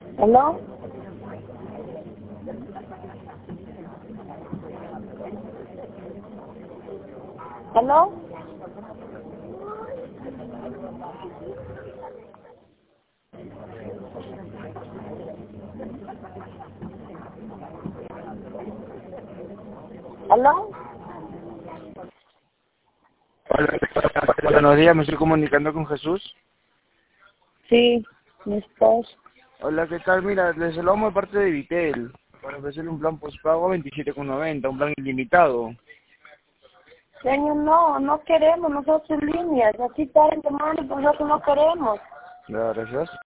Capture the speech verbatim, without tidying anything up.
¿Aló? ¿Aló? ¿Aló? Hola, buenos días, me estoy comunicando con Jesús. Sí, mi esposo. Hola, ¿qué tal? Mira, les hablamos de parte de Vitel para ofrecerle un plan postpago a veintisiete con noventa, un plan ilimitado. Señor, no, no queremos nosotros líneas. Así está el demanda, nosotros no queremos. Gracias.